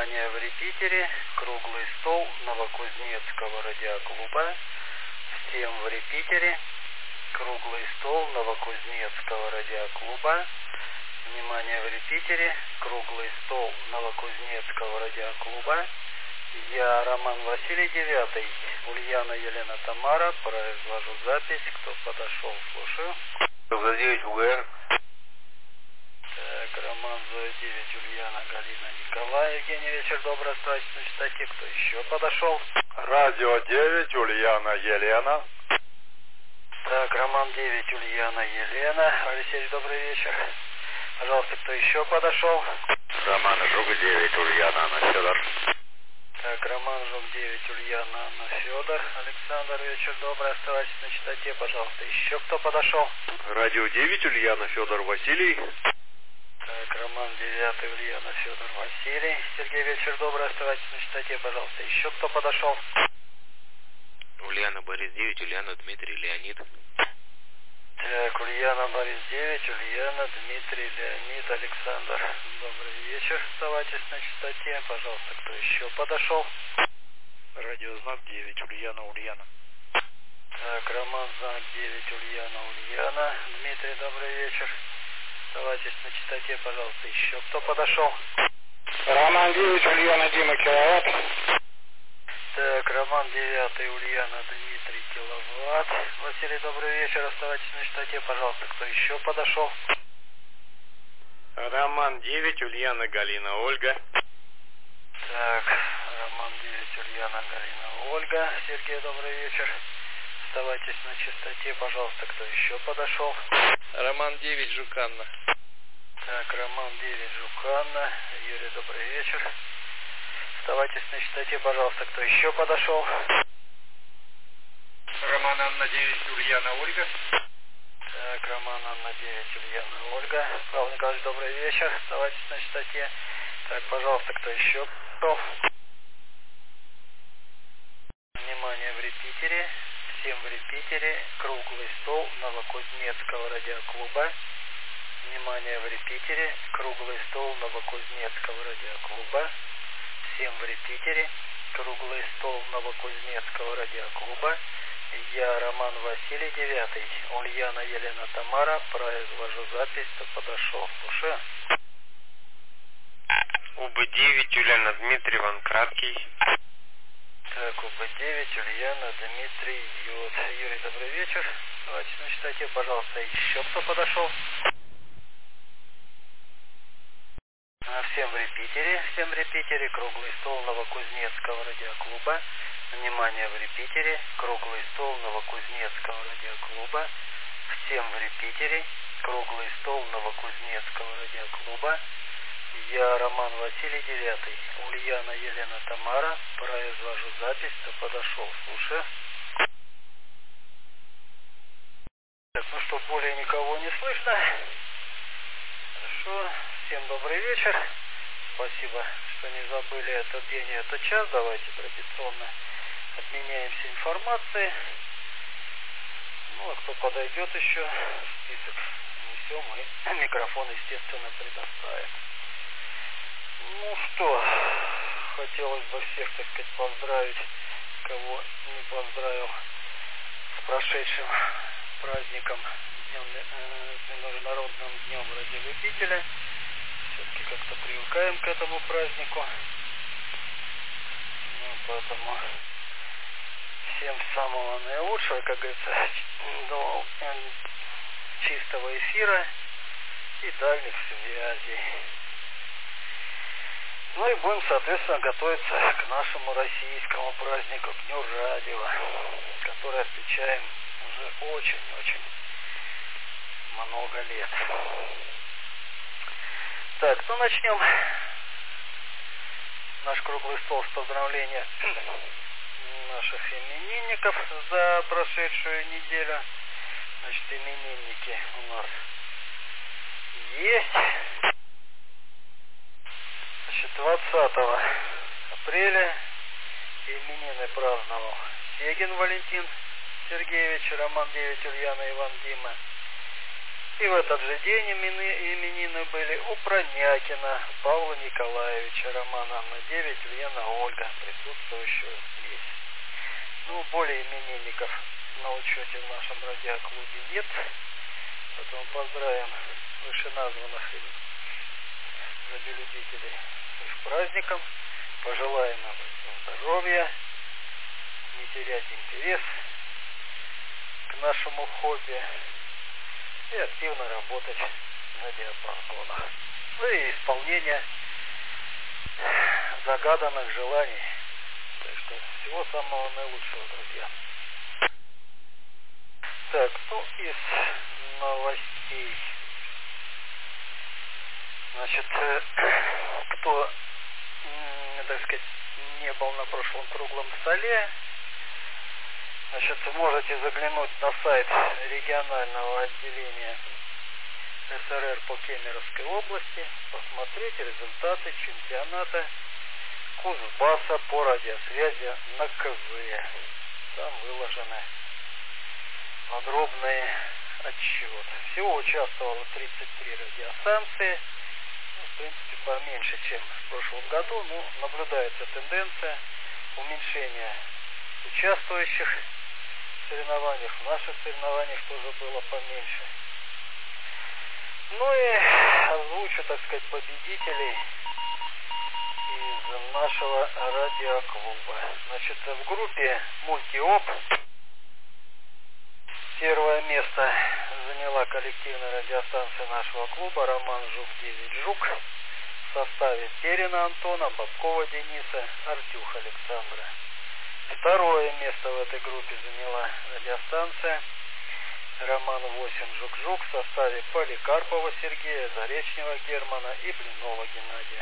Внимание, в репитере круглый стол Новокузнецкого радиоклуба. Всем в репитере круглый стол Новокузнецкого радиоклуба. Внимание, в репитере круглый стол Новокузнецкого радиоклуба. Я Роман Василий, 9-й. Ульяна Елена Тамара. Произвожу запись. Кто подошел, слушаю. За 9 УГР. Так, Роман за 9, Ульяна, Галина, Николай. Евгений, вечер добрый, оставайтесь на частоте. Кто еще подошел? Радио 9, Ульяна, Елена. Так, Роман 9, Ульяна, Елена. Алексей, добрый вечер. Пожалуйста, кто еще подошел? Роман Жук 9, Ульяна, Анна, Федор. Так, Роман Жук 9, Ульяна, Анна, Федор. Александр, вечер добрый, оставайтесь на частоте, пожалуйста. Еще кто подошел? Радио 9, Ульяна, Федор, Василий. Так, Роман 9, Ульяна, Федор, Василий. Сергей, вечер добрый, оставайтесь на частоте, пожалуйста. Еще кто подошел? Ульяна, Борис 9, Ульяна, Дмитрий, Леонид. Так, Ульяна, Борис 9, Ульяна, Дмитрий, Леонид, Александр. Добрый вечер, оставайтесь на частоте, пожалуйста. Кто еще подошел? Радиознак 9, Ульяна. Так, Роман, знак 9, Ульяна. Дмитрий, добрый вечер. Оставайтесь на частоте, пожалуйста. Еще кто подошел? Роман 9, Ульяна, Дима, Киловатт. Так, Роман 9, Ульяна, Дмитрий, Киловатт. Василий, добрый вечер. Оставайтесь на частоте, пожалуйста. Кто еще подошел? Роман 9, Ульяна, Галина, Ольга. Так, Роман 9, Ульяна, Галина, Ольга. Сергей, добрый вечер. Оставайтесь на частоте, пожалуйста. Кто еще подошел? Роман 9, Жуканна. Так, Роман 9, Жуканна. Юрий, добрый вечер. Оставайтесь на частоте, пожалуйста. Кто еще подошел? Роман Анна 9, Ульяна, Ольга. Так, Роман Анна 9, Ульяна, Ольга. Павел Николаевич, добрый вечер. Оставайтесь на частоте. Так, пожалуйста, кто еще подошел? Внимание, в репитере. Всем в репитере круглый стол Новокузнецкого радиоклуба. Внимание, в репитере круглый стол Новокузнецкого радиоклуба. Всем в репитере круглый стол Новокузнецкого радиоклуба. Я Роман Василий, 9-й. Ульяна Елена Тамара. Произвожу запись. Кто подошел? Слушаю. УБ-9, Ульяна, Дмитрий, Иван Краткий. Так, УБ-9, Ульяна, Дмитрий, Юд. Юрий, добрый вечер. Давайте на частоте, пожалуйста. Еще кто подошел? Всем в репитере круглый стол Новокузнецкого радиоклуба. Внимание, в репитере круглый стол Новокузнецкого радиоклуба. Всем в репитере круглый стол Новокузнецкого радиоклуба. Я Роман Василий, 9-й. Ульяна Елена Тамара. Произвожу запись. Кто подошел? Слушаю. Так, ну что, более никого не слышно. Хорошо. Всем добрый вечер. Спасибо, что не забыли этот день и этот час. Давайте традиционно обменяемся информацией. Ну, а кто подойдет еще, список несем и микрофон, естественно, предоставим. Ну что, хотелось бы всех, так сказать, поздравить, кого не поздравил, с прошедшим праздником, Международным днем радиолюбителя. Все-таки как-то привыкаем к этому празднику. Ну, поэтому всем самого наилучшего, как говорится, до чистого эфира и дальних связей. Ну и будем, соответственно, готовиться к нашему российскому празднику, к Дню радио, который отмечаем уже очень-очень много лет. Так, ну начнем наш круглый стол с поздравления наших именинников за прошедшую неделю. Значит, именинники у нас есть. Значит, 20 апреля именины праздновал Сегин Валентин Сергеевич, Роман 9, Ульяна, Иван, Дима. И в этот же день именины были у Пронякина Павла Николаевича, Роман Анна 9, Ульяна Ольга, присутствующего здесь. Ну, более именинников на учете в нашем радиоклубе нет, поэтому поздравим вышеназванных радиолюбителей с их праздником, пожелаем им здоровья, не терять интерес к нашему хобби и активно работать на диапазонах. Ну и исполнение загаданных желаний. Так что всего самого наилучшего, друзья. Так, ну из новостей. Значит, кто, так сказать, не был на прошлом круглом столе, значит, можете заглянуть на сайт регионального отделения СРР по Кемеровской области, посмотреть результаты чемпионата Кузбасса по радиосвязи на КВ. Там выложены подробный отчет. Всего участвовало 33 радиостанции. В принципе, поменьше, чем в прошлом году, но наблюдается тенденция уменьшения участвующих в соревнованиях. В наших соревнованиях тоже было поменьше. Ну и озвучу, так сказать, победителей из нашего радиоклуба. Значит, в группе мультиоп первое место заняла коллективная радиостанция нашего клуба «Роман Жук-9 Жук» в составе Терина Антона, Бабкова Дениса, Артюха Александра. Второе место в этой группе заняла радиостанция «Роман 8 Жук-Жук» в составе Поликарпова Сергея, Заречнева Германа и Блинова Геннадия.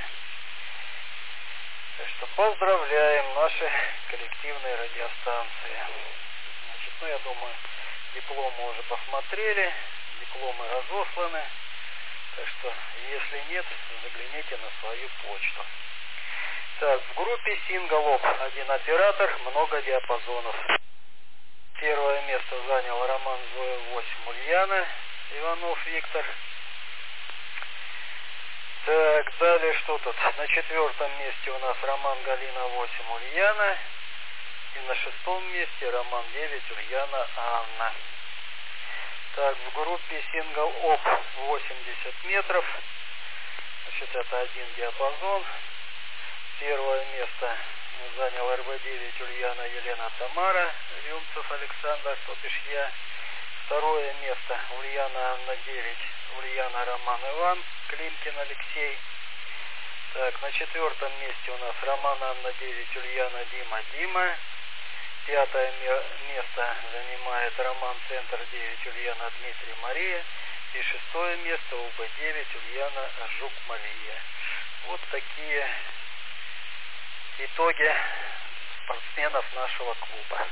Так что поздравляем наши коллективные радиостанции. Значит, ну я думаю, дипломы уже посмотрели, дипломы разосланы. Так что, если нет, загляните на свою почту. Так, в группе сингл-оп один оператор, много диапазонов. Первое место занял Роман Зоя 8 Ульяна, Иванов Виктор. Так, далее что тут? На четвертом месте у нас Роман Галина 8 Ульяна. И на шестом месте Роман 9 Ульяна Анна. Так, в группе сингл-оп 80 метров. Значит, это один диапазон. Первое место занял РВ-9 Ульяна Елена Тамара, Рюмцев Александр, то бишь я. Второе место Ульяна Анна 9, Ульяна Роман Иван, Климкин Алексей. Так, на четвертом месте у нас Роман Анна 9, Ульяна Дима Дима. Пятое место занимает Роман Центр 9, Ульяна Дмитрий Мария. И шестое место УБ-9, Ульяна Жук Мария. Вот такие итоги спортсменов нашего клуба.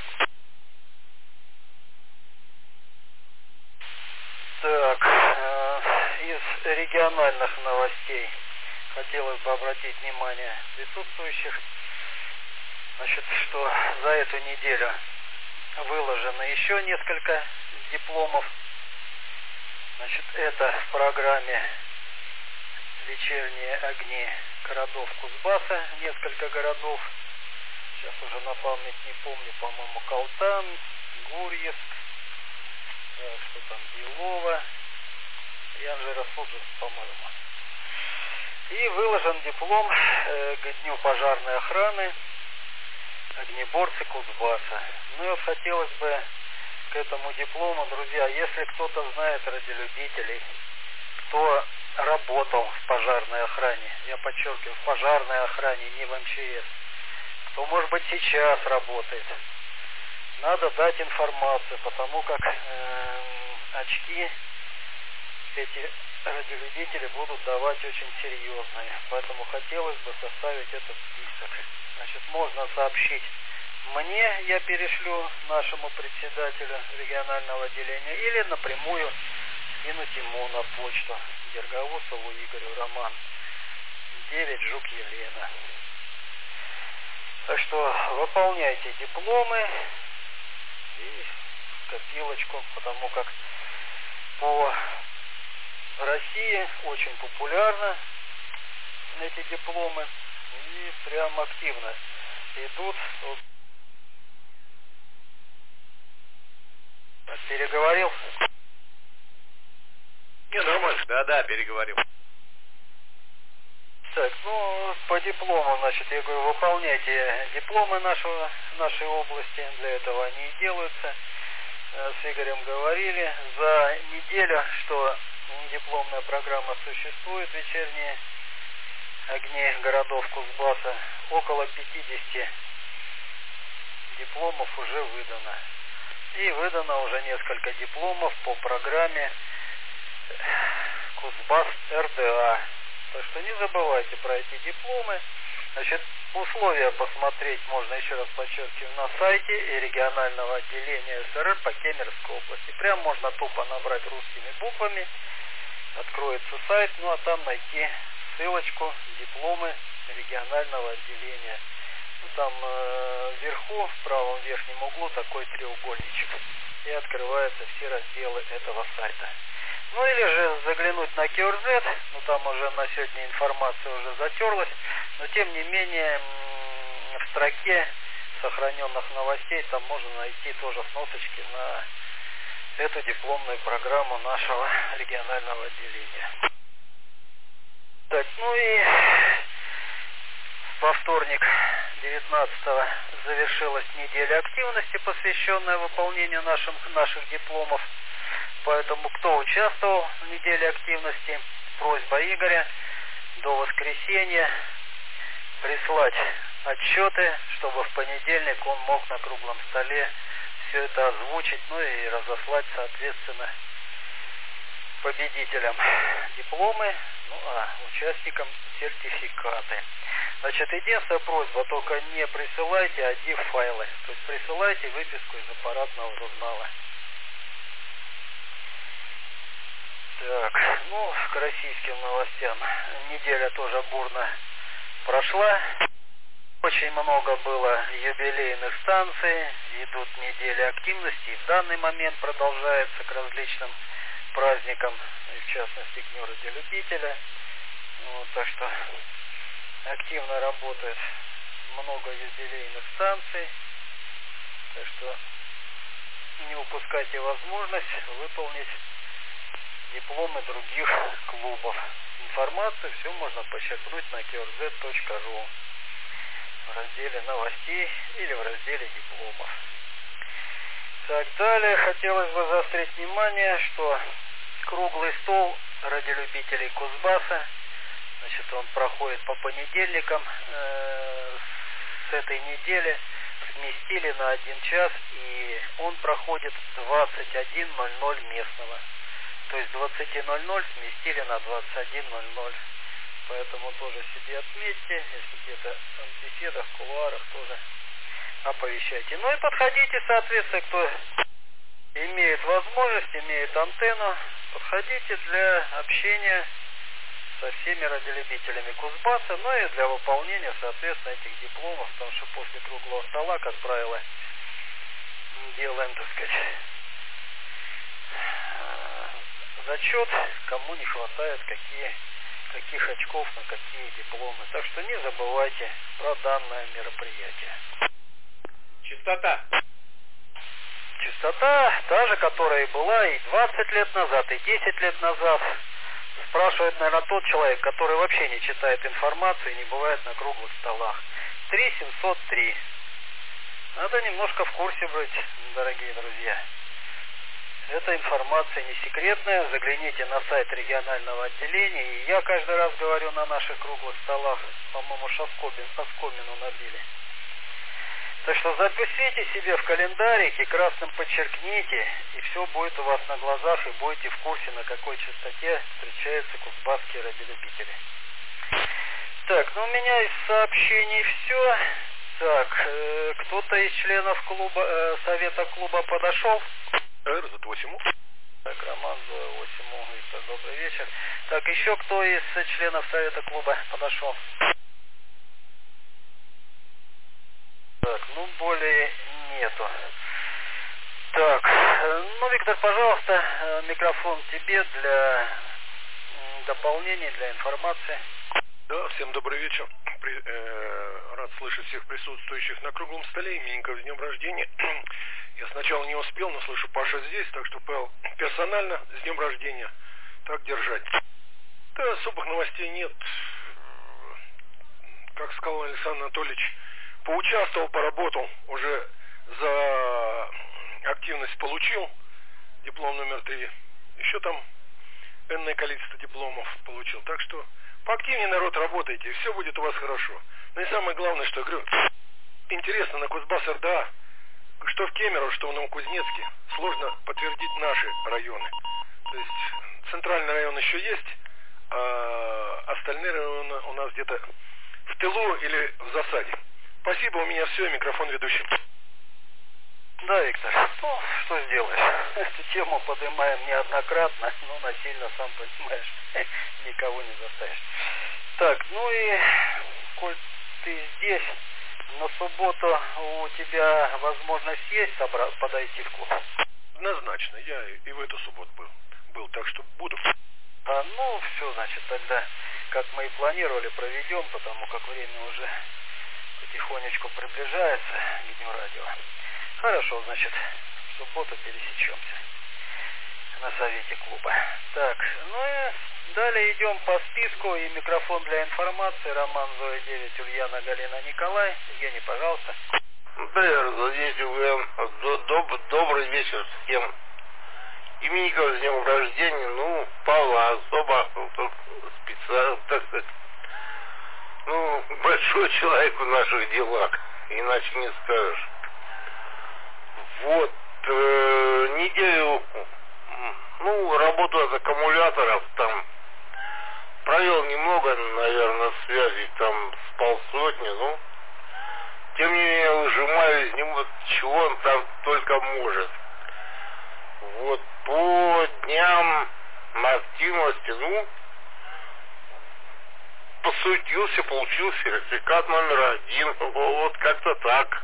Так, из региональных новостей хотелось бы обратить внимание присутствующих, значит, что за эту неделю выложено еще несколько дипломов. Значит, это в программе «Вечерние огни» городов Кузбасса, несколько городов. Сейчас уже на память не помню, по-моему, Калтан, Гурьевск, так, что там, Белово, Янжеро-Судженск, по-моему. И выложен диплом к Дню пожарной охраны огнеборцы Кузбасса. Ну и вот хотелось бы к этому диплому, друзья, если кто-то знает радиолюбителей, кто работал в пожарной охране, я подчеркиваю, в пожарной охране, не в МЧС, кто, может быть, сейчас работает, надо дать информацию, потому как очки эти радиолюбители будут давать очень серьезные. Поэтому хотелось бы составить этот список. Значит, можно сообщить мне, я перешлю нашему председателю регионального отделения, или напрямую кинуть ему на почту Гергаусову Игорю, Роман 9 Жук Елена. Так что выполняйте дипломы и копилочку, потому как по в России очень популярны эти дипломы и прям активно идут. Переговорил? Не, нормально. Да, переговорил. Так, ну, по диплому, значит, я говорю, выполняйте дипломы нашей области, для этого они и делаются. С Игорем говорили, за неделю, что дипломная программа существует, вечерние огни городов Кузбасса, около 50 дипломов уже выдано. И выдано уже несколько дипломов по программе Кузбасс РДА. Так что не забывайте про эти дипломы. Значит, условия посмотреть можно, еще раз подчеркиваю, на сайте и регионального отделения СРР по Кемеровской области. Прям можно тупо набрать русскими буквами, откроется сайт, ну а там найти ссылочку «Дипломы регионального отделения». Ну, там вверху, в правом верхнем углу такой треугольничек. И открываются все разделы этого сайта. Ну или же заглянуть на QRZ, ну там уже на сегодня информация уже затерлась, но тем не менее в строке сохраненных новостей там можно найти тоже сносочки на эту дипломную программу нашего регионального отделения. Так, ну и во вторник 19-го завершилась неделя активности, посвященная выполнению наших дипломов. Поэтому, кто участвовал в неделе активности, просьба Игоря до воскресенья прислать отчеты, чтобы в понедельник он мог на круглом столе все это озвучить, ну и разослать, соответственно, победителям дипломы, ну а участникам сертификаты. Значит, единственная просьба, только не присылайте ADIF-файлы, то есть присылайте выписку из аппаратного журнала. Так, ну, к российским новостям. Неделя тоже бурно прошла. Очень много было юбилейных станций, идут недели активности, и в данный момент продолжается к различным праздникам, и в частности к Дню Радиолюбителя. Вот, так что активно работает много юбилейных станций, так что не упускайте возможность выполнить дипломы других клубов. Информацию все можно почерпнуть на qrz.ru в разделе новостей или в разделе дипломов. Так, далее хотелось бы заострить внимание, что круглый стол радиолюбителей Кузбасса, значит, он проходит по понедельникам, с этой недели сместили на 1 час, и он проходит 21:00 местного. То есть 20:00 сместили на 21:00. Поэтому тоже себе отметьте, если где-то в беседах, в кулуарах тоже оповещайте. Ну и подходите, соответственно, кто имеет возможность, имеет антенну, подходите для общения со всеми радиолюбителями Кузбасса, ну и для выполнения, соответственно, этих дипломов, потому что после круглого стола, как правило, делаем, так сказать, зачет, кому не хватает каких очков на какие дипломы. Так что не забывайте про данное мероприятие. Частота. Частота та же, которая и была и 20 лет назад, и 10 лет назад. Спрашивает, наверное, тот человек, который вообще не читает информацию и не бывает на круглых столах. 3703. Надо немножко в курсе быть, дорогие друзья. Эта информация не секретная. Загляните на сайт регионального отделения. И я каждый раз говорю на наших круглых столах, по-моему, оскомину набили. Так что запишите себе в календарике, красным подчеркните, и все будет у вас на глазах, и будете в курсе, на какой частоте встречаются кузбасские радиолюбители. Так, ну у меня из сообщений все. Так, кто-то из членов клуба, совета клуба подошел? РЗ-8. Так, Роман ЗО-8, Виктор, добрый вечер. Так, еще кто из членов совета клуба подошел? Так, ну более нету. Так, ну, Виктор, пожалуйста, микрофон тебе для дополнений для информации. Да, всем добрый вечер. Рад слышать всех присутствующих на круглом столе. Именинников с днем рождения. Я сначала не успел, но слышу, Паша здесь, так что персонально с днем рождения. Так держать. Да, особых новостей нет. Как сказал Александр Анатольевич, поучаствовал, поработал, уже за активность получил диплом номер 3. Еще там энное количество дипломов получил. Так что поактивнее, народ, работайте, и все будет у вас хорошо. Ну и самое главное, что я говорю, интересно, на Кузбасс РДА, что в Кемерово, что в Новокузнецке, сложно подтвердить наши районы. То есть центральный район еще есть, а остальные районы у нас где-то в тылу или в засаде. Спасибо, у меня все, микрофон ведущий. Да, Виктор, ну, что сделаешь? Эту тему поднимаем неоднократно, но насильно, сам понимаешь, никого не заставишь. Так, ну и, коль ты здесь, на субботу у тебя возможность есть подойти в клуб? Однозначно, я и в эту субботу был, так что буду. Ну, все, значит, тогда, как мы и планировали, проведем, потому как время уже потихонечку приближается к Дню радио. Хорошо, значит, в субботу пересечемся на совете клуба. Так, ну и далее идем по списку, и микрофон для информации. Роман Зоя 9, Ульяна, Галина, Николай. Евгений, пожалуйста. Да, здесь добрый вечер всем. Именинников с днем рождения, ну, Павла особо, специально, так сказать, ну, большой человек в наших делах, иначе не скажешь. Вот, неделю, ну, работаю от аккумуляторов, там, провел немного, наверное, связи, там, с полсотни, ну, тем не менее, выжимаю из него, чего он там только может. Вот, по дням активности, ну, посуетился, получил сертификат номер 1, вот как-то так.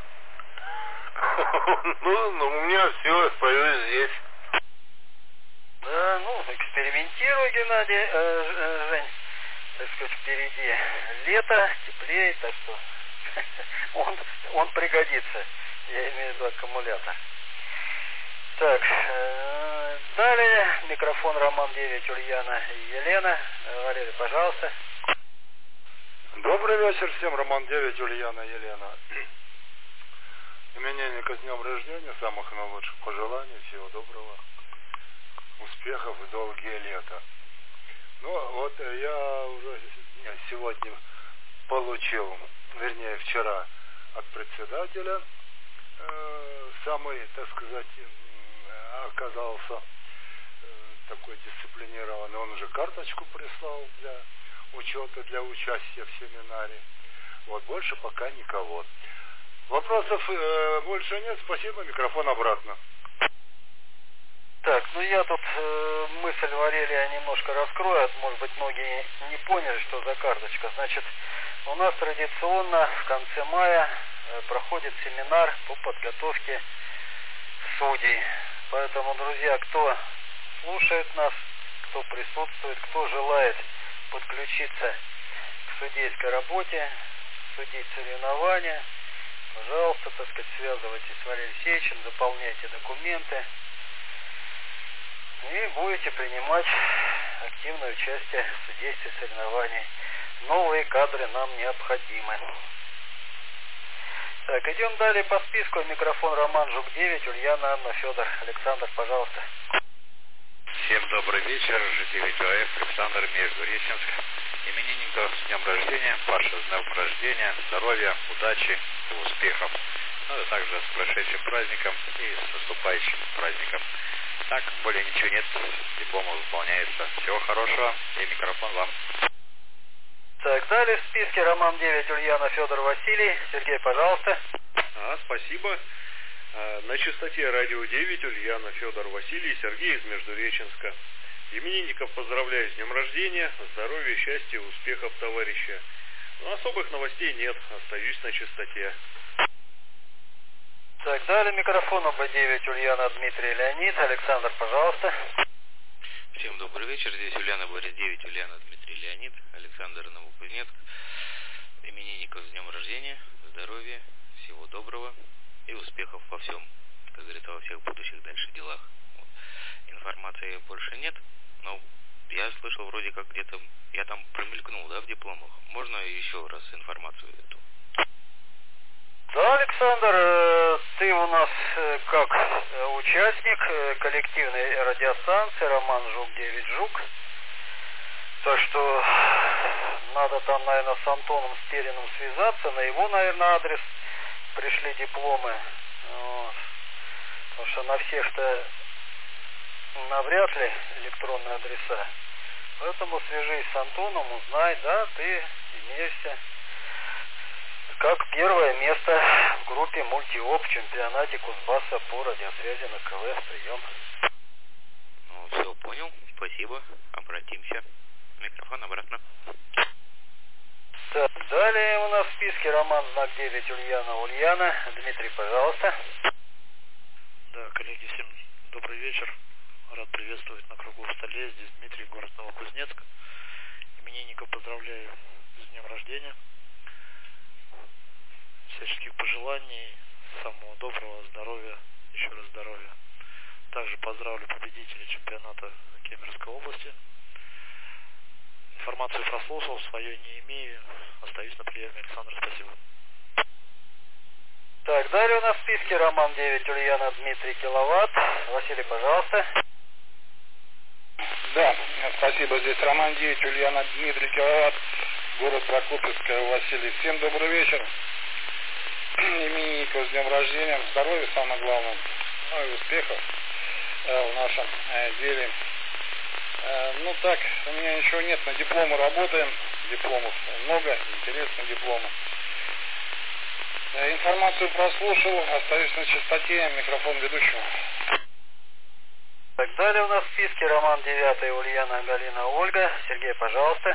Ну, у меня все, остаюсь здесь. Да, ну, экспериментируй, Геннадий, Жень, так сказать, впереди лето, теплее, так что он пригодится, я имею в виду аккумулятор. Так, далее микрофон Роман 9, Ульяна и Елена. Валерий, пожалуйста. Добрый вечер всем, Роман 9, Ульяна, Елена. Именинника с днем рождения, самых наилучших пожеланий, всего доброго, успехов и долгие лета. Ну, вот я уже сегодня получил, вернее, вчера от председателя, самый, так сказать, оказался такой дисциплинированный, он уже карточку прислал для учета, для участия в семинаре. Вот, больше пока никого. Вопросов больше нет, спасибо, микрофон обратно. Так, ну я тут мысль Валерия немножко раскрою, может быть многие не поняли, что за карточка. Значит, у нас традиционно в конце мая проходит семинар по подготовке судей. Поэтому, друзья, кто слушает нас, кто присутствует, кто желает подключиться к судейской работе, судить соревнования, пожалуйста, так сказать, связывайтесь с Валерием Алексеевичем, заполняйте документы и будете принимать активное участие в судействе соревнований. Новые кадры нам необходимы. Так, идем далее по списку. Микрофон Роман Жук 9, Ульяна, Анна, Федор. Александр, пожалуйста. Всем добрый вечер, Ж9 ОФ, Александр, Междуреченск. Именинников с днем рождения, Паша с днем рождения, здоровья, удачи и успехов. Ну и также с прошедшим праздником и с наступающим праздником. Так, более ничего нет, дипломов выполняется. Всего хорошего и микрофон вам. Так, далее в списке Роман 9, Ульяна, Федор, Василий. Сергей, пожалуйста. Спасибо. На частоте радио 9 Ульяна, Федор, Василий, Сергей из Междуреченска. Именинников поздравляю с днем рождения, здоровья, счастья, успехов, товарища. Но особых новостей нет, остаюсь на частоте. Так, далее микрофон ОБ9, Ульяна, Дмитрий, Леонид. Александр, пожалуйста. Всем добрый вечер. Здесь Ульяна, Борис 9, Ульяна, Дмитрий, Леонид, Александр, Новокузнецк. Именинников с днем рождения, здоровья, всего доброго и успехов во всем, как говорится, во всех будущих дальше делах. Вот. Информации больше нет, но я слышал вроде как где-то, я там промелькнул, да, в дипломах. Можно еще раз информацию эту? Да, Александр, ты у нас как участник коллективной радиостанции «Роман Жук-9 Жук». Так что надо там, наверное, с Антоном Стериным связаться. На его, наверное, адрес пришли дипломы. Вот. Потому что на всех-то навряд ли электронные адреса. Поэтому свяжись с Антоном, узнай, да, ты имеешься как первое место в группе «Мультиоп» в чемпионате Кузбасса по радиосвязи на КВ. Прием. Ну, все, понял. Спасибо. Обратимся. Микрофон обратно. Так, далее у нас в списке Роман знак 9 Ульяна. Дмитрий, пожалуйста. Да, коллеги, всем добрый вечер. Рад приветствовать на круглом столе. Здесь Дмитрий, город Новокузнецк. Именинников поздравляю с днем рождения. Всяческих пожеланий, самого доброго, здоровья, еще раз здоровья. Также поздравлю победителей чемпионата Кемеровской области. Информацию прослушал, свое не имею. Остаюсь на приеме. Александр, спасибо. Так, далее у нас в списке Роман 9 Ульяна, Дмитрий, Киловатт. Василий, пожалуйста. Да, спасибо. Здесь Роман 9 Ульяна, Дмитрий, Киловатт, город Прокопьевская, Василий. Всем добрый вечер. Именинников с днем рождения, здоровья самое главное, ну и успехов в нашем деле. Ну так, у меня ничего нет, на дипломы работаем, дипломов много, интересные дипломы. Информацию прослушал, остаюсь на частоте, микрофон ведущего. Так, далее у нас в списке Роман 9 Ульяна, Галина, Ольга. Сергей, пожалуйста.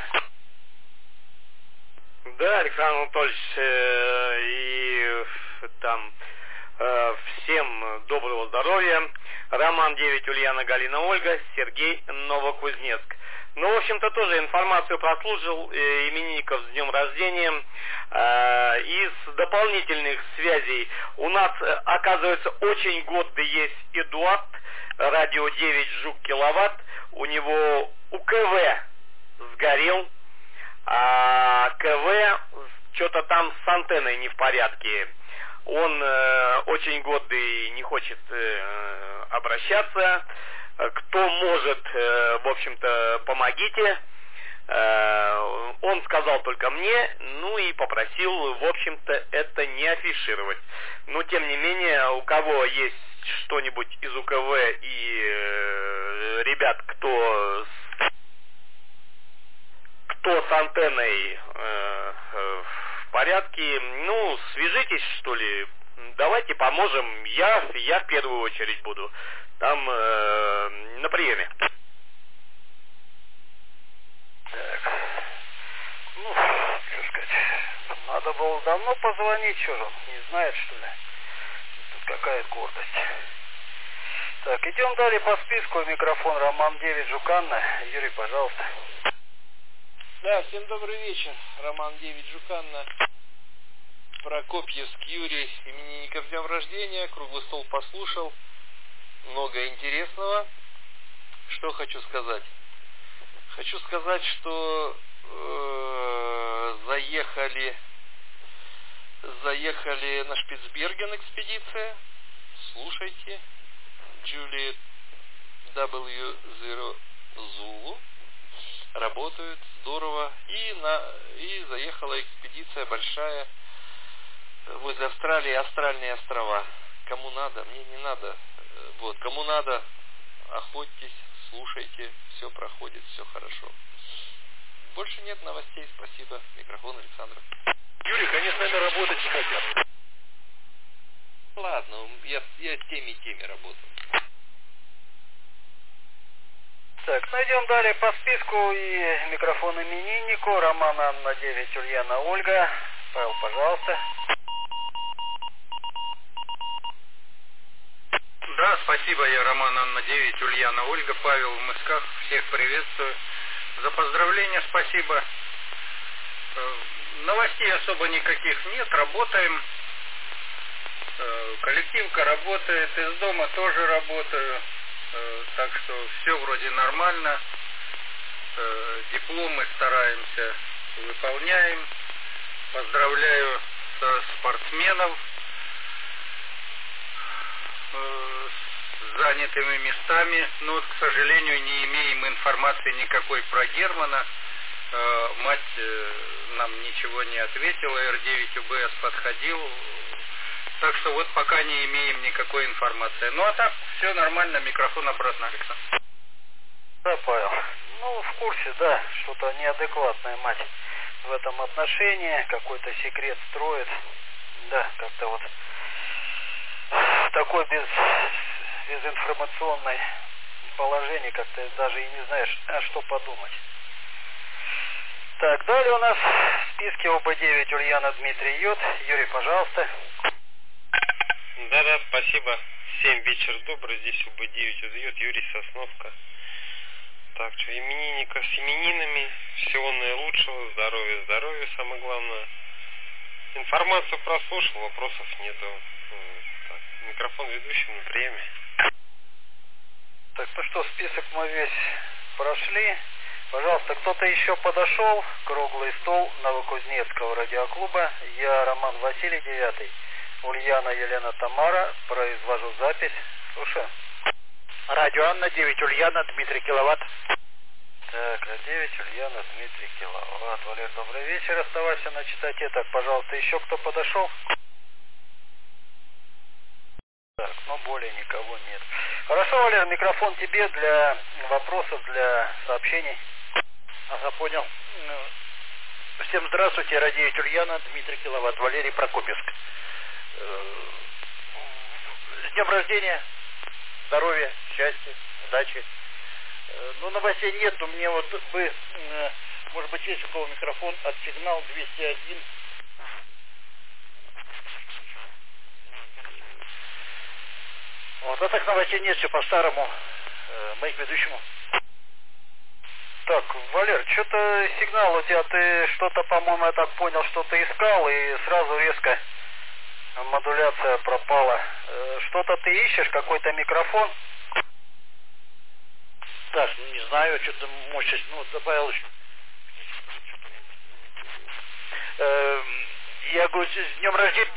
Да, Александр Анатольевич, и там всем доброго здоровья. Роман 9 Ульяна, Галина, Ольга, Сергей, Новокузнецк. Ну, в общем-то, тоже информацию прослушал, именинников с днем рождения. Из дополнительных связей у нас, оказывается, очень годный есть Эдуард, радио 9 Жук Киловатт. У него УКВ сгорел, а КВ что-то там с антенной не в порядке. Он очень годный, не хочет обращаться. Кто может, в общем-то, помогите. Он сказал только мне, ну и попросил, в общем-то, это не афишировать. Но, тем не менее, у кого есть что-нибудь из УКВ и ребят, кто с антенной в порядке, ну, свяжитесь, что ли, давайте поможем. Я в первую очередь буду там на приеме. Так, ну, что сказать, надо было давно позвонить, что же он не знает, что ли? Тут какая гордость. Так, идем далее по списку. Микрофон Роман 9 Жуканна. Юрий, пожалуйста. Да, всем добрый вечер. Роман 9 Жуканна. Прокопьевск Юрий, именинников с днем рождения. Круглый стол послушал. Много интересного. Что хочу сказать? Хочу сказать, что заехали на Шпицберген экспедиция. Слушайте. Juliet W0 Zulu. Работают здорово. И заехала экспедиция большая возле Австралии, Астральные острова. Кому надо, мне не надо. Вот, кому надо, охотьтесь, слушайте, все проходит, все хорошо. Больше нет новостей, спасибо. Микрофон Александра. Юрий, конечно, наверное, работать не хотят. Ладно, я с теми работаю. Так, найдем далее по списку и микрофон имениннику. Роман Анна 9 Ульяна Ольга. Павел, пожалуйста. Да, спасибо, я Роман Анна 9, Ульяна Ольга, Павел в Мысках, всех приветствую. За поздравления спасибо. Новостей особо никаких нет, работаем. Коллективка работает, из дома тоже работаю. Так что все вроде нормально. Дипломы стараемся, выполняем. Поздравляю спортсменов с занятыми местами. Но вот, к сожалению, не имеем информации никакой про Германа. Мать нам ничего не ответила, Р9 УБС подходил. Так что вот пока не имеем никакой информации. Ну а так все нормально, микрофон обратно, Александр. Да, Павел. Ну, в курсе, да, что-то неадекватная мать в этом отношении, какой-то секрет строит. Да, как-то вот такой безинформационное положение, как-то даже и не знаешь, что подумать. Так, далее у нас в списке ОБ-9 Ульяна Дмитрий Йод. Юрий, пожалуйста. Да, спасибо. 7 вечер добрый, здесь УБ-9 узнает Юрий Сосновка. Так что именинников с именинами, всего наилучшего, здоровья, самое главное. Информацию прослушал, вопросов нету. Так, микрофон ведущим на приеме. Так, ну что, список мы весь прошли. Пожалуйста, кто-то еще подошел? Круглый стол Новокузнецкого радиоклуба. Я Роман Василий 9. Ульяна Елена Тамара. Произвожу запись. Слушаю. Радио Анна 9, Ульяна, Дмитрий Киловатт. Так, 9, Ульяна, Дмитрий Киловатт. Валер, добрый вечер. Оставайся на читате. Так, пожалуйста, еще кто подошел? Так, но более никого нет. Хорошо, Валер, микрофон тебе для вопросов, для сообщений. Ага, понял. Всем здравствуйте, Радио 9 Ульяна, Дмитрий Киловатт, Валерий Прокопьевск. С днем рождения, здоровья, счастья, удачи. Ну, новостей нет, но мне вот бы, может быть, есть у кого микрофон от сигнал 201. Вот, а так новостей нет, все по-старому, мы к ведущему. Так, Валер, что-то сигнал у тебя, ты что-то, по-моему, я так понял, что ты искал, и сразу резко модуляция пропала. Что-то ты ищешь, какой-то микрофон? Так, не знаю, что-то мощность, ну, добавил еще. Я говорю, с днем рождения.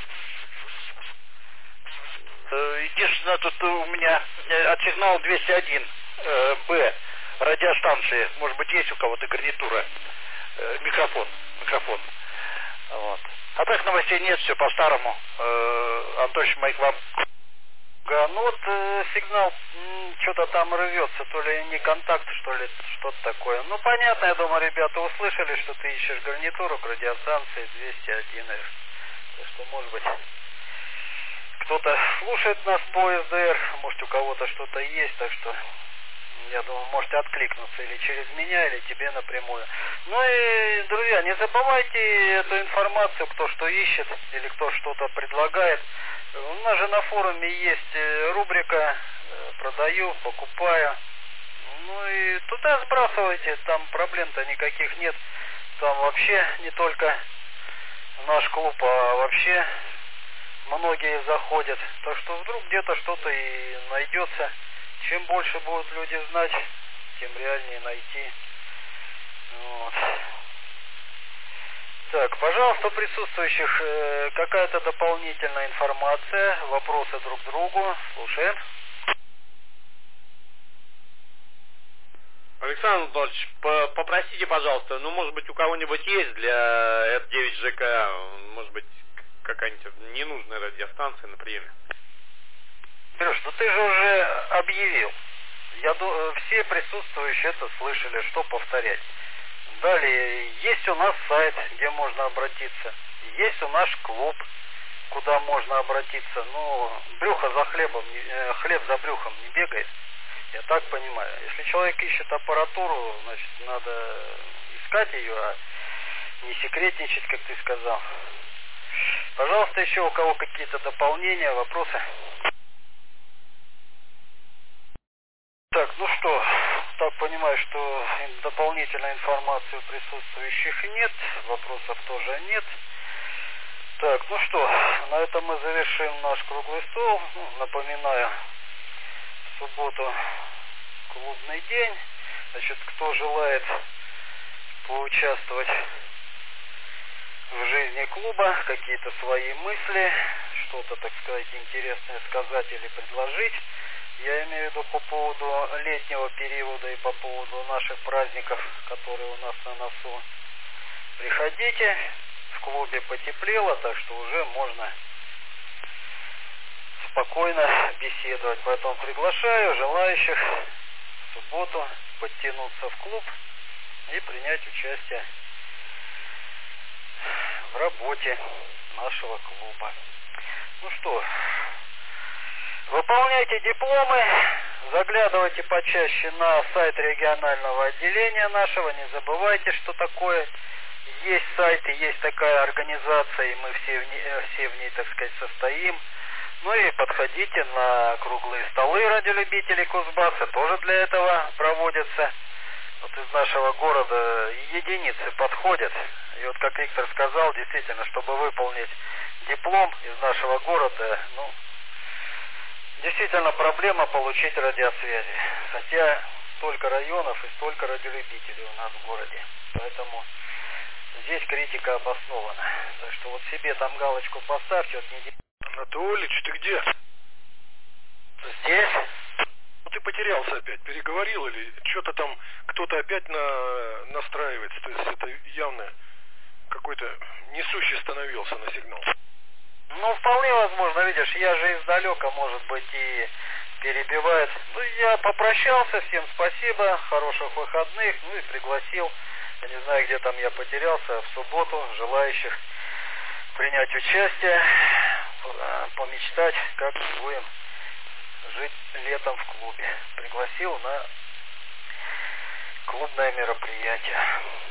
Единственное, тут у меня от сигнала 201 Б радиостанции, может быть, есть у кого-то гарнитура, микрофон. Вот. А так новостей нет, все по-старому. Антонович, мои к вам. Ну вот сигнал что-то там рвется, то ли не контакт, что ли, что-то такое. Ну понятно, я думаю, ребята услышали, что ты ищешь гарнитуру к радиостанции 201F. Так что, может быть, кто-то слушает нас по СДР, может у кого-то что-то есть, так что я думаю, можете откликнуться или через меня, или тебе напрямую. Ну и, друзья, не забывайте эту информацию, кто что ищет или кто что-то предлагает. У нас же на форуме есть рубрика «Продаю, покупаю». Ну и туда сбрасывайте, там проблем-то никаких нет. Там вообще не только наш клуб, а вообще многие заходят. Так что вдруг где-то что-то и найдется. Чем больше будут люди знать, тем реальнее найти. Вот. Так, пожалуйста, у присутствующих какая-то дополнительная информация, вопросы друг к другу. Слушаем. Александр Анатольевич, попросите, пожалуйста, ну, может быть, у кого-нибудь есть для F9 ЖК, может быть, какая-нибудь ненужная радиостанция на приеме? Сереж, ну ты же уже объявил. Я думаю, все присутствующие это слышали, что повторять. Далее, есть у нас сайт, где можно обратиться. Есть у нас клуб, куда можно обратиться. Ну, брюхо за хлебом, хлеб за брюхом не бегает. Я так понимаю. Если человек ищет аппаратуру, значит, надо искать ее, а не секретничать, как ты сказал. Пожалуйста, еще у кого какие-то дополнения, вопросы? понимаю, что дополнительной информации у присутствующих нет, вопросов тоже нет. Так, ну что, на этом мы завершим наш круглый стол. Напоминаю, в субботу клубный день. Значит, кто желает поучаствовать в жизни клуба, какие-то свои мысли, что-то, так сказать, интересное сказать или предложить, я имею в виду по поводу летнего периода и по поводу наших праздников, которые у нас на носу, приходите. В клубе потеплело, так что уже можно спокойно беседовать. Поэтому приглашаю желающих в субботу подтянуться в клуб и принять участие в работе нашего клуба. Ну что, выполняйте дипломы, заглядывайте почаще на сайт регионального отделения нашего, не забывайте, что такое есть сайт и есть такая организация, и мы все в ней, так сказать, состоим. Ну и подходите на круглые столы радиолюбителей Кузбасса, тоже для этого проводятся. Вот из нашего города единицы подходят. И вот, как Виктор сказал, действительно, чтобы выполнить диплом из нашего города, ну, действительно проблема получить радиосвязи. Хотя столько районов и столько радиолюбителей у нас в городе. Поэтому здесь критика обоснована. Так что вот себе там галочку поставьте, вот не... Анатолич, ты где? Здесь? Ну ты потерялся опять, переговорил или что-то там кто-то опять настраивается. То есть это явно какой-то несущий становился на сигнал. Ну, вполне возможно, видишь, я же издалека, может быть, и перебивает. Ну, я попрощался, всем спасибо, хороших выходных, ну и пригласил, я не знаю, где там я потерялся, в субботу желающих принять участие, помечтать, как будем жить летом в клубе. Пригласил на клубное мероприятие.